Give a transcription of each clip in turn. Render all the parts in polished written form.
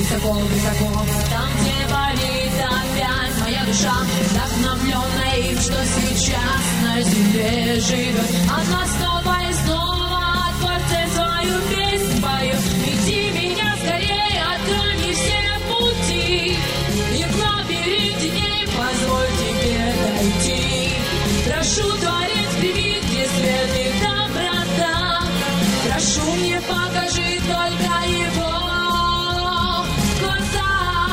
высоко-высоко, там, где болит опять моя душа, вдохновленная им, что сейчас на земле живет. Она снова и снова о Творце свою песнь поет. Веди меня скорее, открой мне все пути, и в лабиринте дней позволь тебе дойти. Прошу, Творец, прими, где свет и доброта. Прошу, мне покажи только его глаза.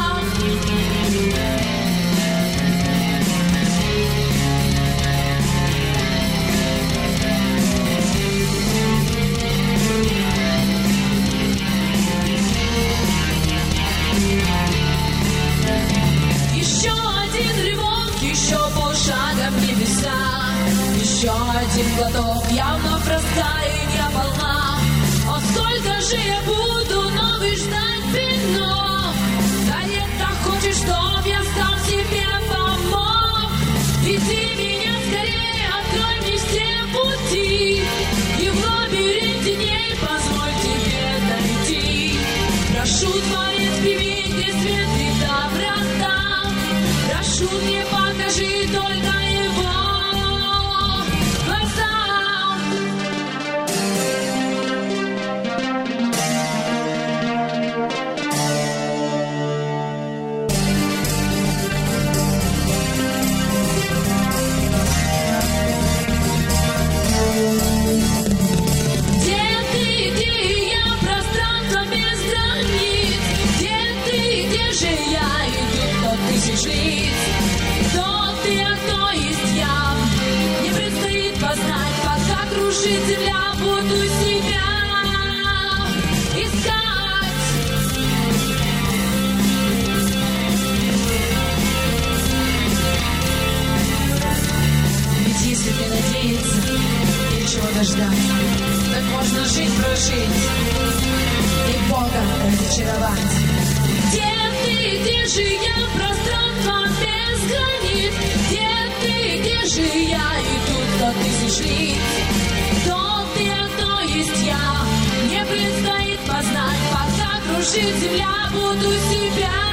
Еще один рывок, еще полшага в небеса. Еще один глоток, я вновь раскаяния полна. О, сколько же я буду новый ждать вино? Творец так хочет, чтоб я сам себе помог. Веди меня скорее, открой мне все пути, и в лабиринте дней позволь тебе дойти. Прошу, Творец, прими, где свет и доброта. Прошу, мне покажи только его глаза. Где я, пространство без границ? Где же я, идут 100 тысяч лиц? Кто ты, а кто есть я? Мне предстоит познать, пока кружит земля, буду себя искать. Ведь если ты надеешься, нечего ждать, так можно жить, прожить и Бога разочаровать. Где же я, пространство без границ? Где же я, и тут 100 тысяч лиц? Кто ты, а кто есть я? Мне предстоит познать, пока кружит земля, буду себя